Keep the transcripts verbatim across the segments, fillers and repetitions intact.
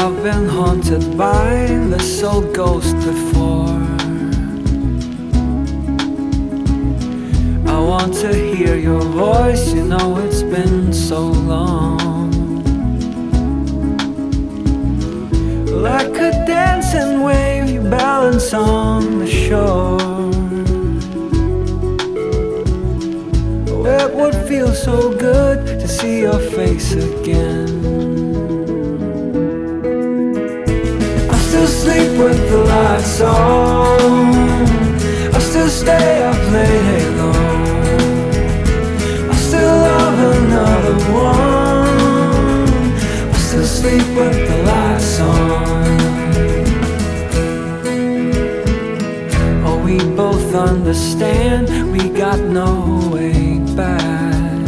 I've been haunted by this old ghost before. I want to hear your voice, you know it's been so long. Like a dancing wave you balance on the shore. Oh, it would feel so good to see your face again. I still sleep with the lights on, I still stay up late alone, I still love another one, I still sleep with the lights on. Oh, we both understand we got no way back.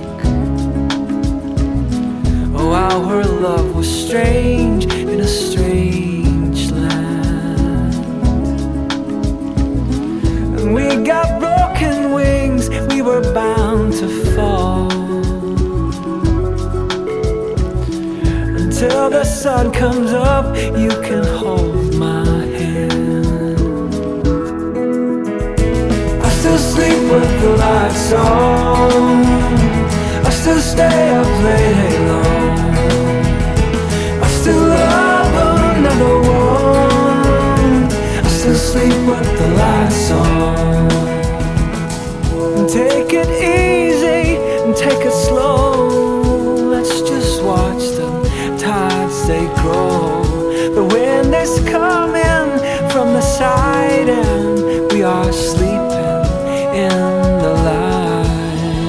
Oh, our love was strange in a strange land. And we got broken wings, we were bound to fall. Until the sun comes up, you can hold my hand. I still sleep with the lights on, I still stay up late alone, I still love another one, I still sleep with the lights on. Take it easy and take it slow, let's just watch the tides they grow. The wind is coming from the side and we are sleeping in the light.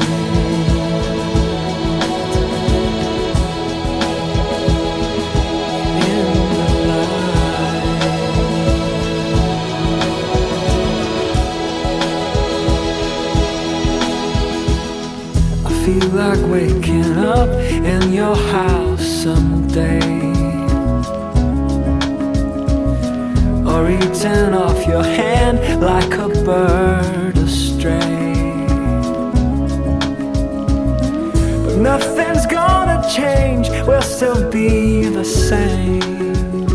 In the light. I feel like waking up in your house someday, or eating off your hand like a bird astray. But nothing's gonna change, we'll still be the same.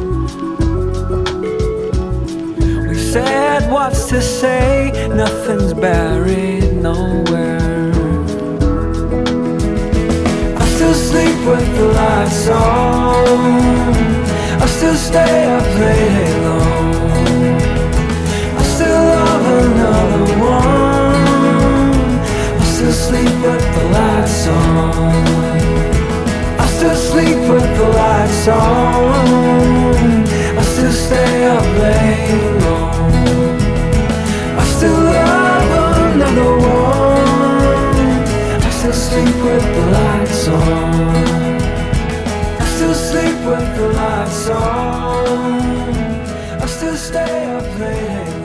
We've said what's to say, nothing's buried nowhere. I still sleep with the lights on, I still stay up late alone, I still love another one, I still sleep with the lights on, I still sleep with the lights on, I still stay up late alone, I still love another one, I still sleep with the lights on. I still sleep with the lights on, I still stay up late.